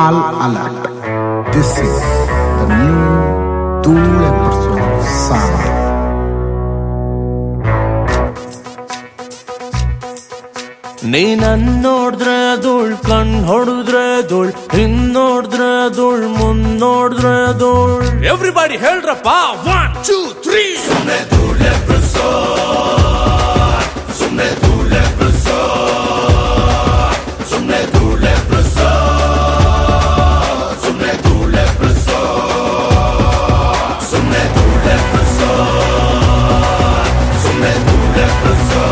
All alert. This is the new Dhul episode sound. ನೀನನ್ನೋಡಿದ್ರೆ ಧೂಳ್ ಕಣ್ ಹೊಡೆದ್ರೆ ಧೂಳ್ ಹಿಂದೋಡಿದ್ರೆ ಧೂಳ್ ಮುಂದೋಡಿದ್ರೆ ಧೂಳ್ everybody ಹೇಳ್ರಪ್ಪ 1 2 3 ಸುಮ್ನೆ ಧೂಳ್ ಎಬ್ಬಿಸೋ ಸುಮ್ನೆ ಧೂಳ್ ಎಬ್ಬಿಸೋ ಸುಮ್ನೆ ಧೂಳ್ ಎಬ್ಬಿಸೋ ಸುಮ್ನೆ ಧೂಳ್ ಎಬ್ಬಿಸೋ ಸುಮ್ನೆ ಧೂಳ್ ಎಬ್ಬಿಸೋ ಸುಮ್ನೆ ಧೂಳ್ ಎಬ್ಬಿಸೋ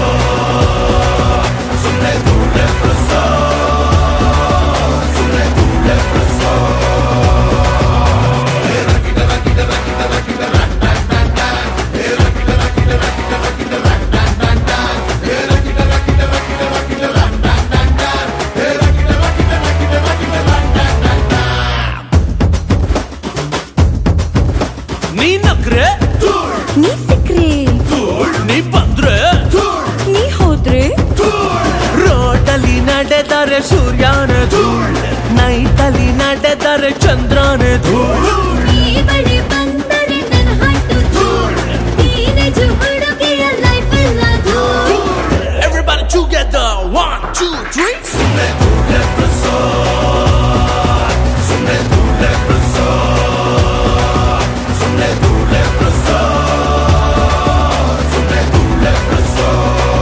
ನೀ ನಕ್ರೆ ನೀ ಸಿಕ್ರೆ ನೀ ಬಂದ್ರೆ ನೀ ಹೋದ್ರೆ ರೋಡಲ್ಲಿ ನಡೆದರೆ ಸೂರ್ಯನ ಧೂಳ್ ನೈಟಲ್ಲಿ ನಡೆದರೆ ಚಂದ್ರನ ಧೂಳ್ ನೀ ಬಳಿ ಬಂದರೆ ನನ್ನ ಹಾಟು ಧೂಳ್ ನೀನೆ ಹುಡುಗಿಯ ಲೈಫ್ ಎಲ್ಲ ಧೂಳ್ Everybody together 1 2 3 ಸುಮ್ನೆ ಧೂಳ್ ಎಬ್ಬಿಸೋ ಸುಮ್ನೆ ಧೂಳ್ ಎಬ್ಬಿಸೋ ಸುಮ್ನೆ ಧೂಳ್ ಎಬ್ಬಿಸೋ ಸುಮ್ನೆ ಧೂಳ್ ಎಬ್ಬಿಸೋ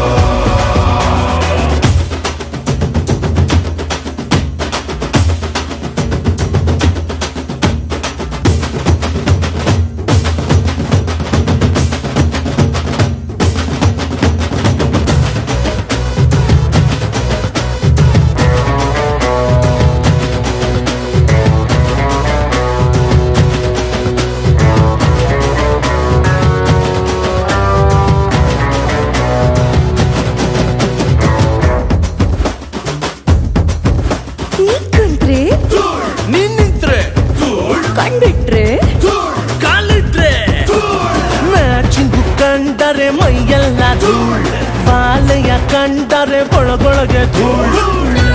ನೀ ಕುಂತ್ರೆ ನೀ ನಿಂತ್ರೆ ಕಂಡಿಟ್ರೆ ಕಾಲಿಟ್ರೆ ಮ್ಯಾಚಿಂಗು ಕಂಡರೆ ಮೈಯೆಲ್ಲ ಧೂಳ್ ಬಾಲೆಯ ಕಂಡರೆ ಒಳಗೊಳಗೆ ಧೂಳ್ ನಾ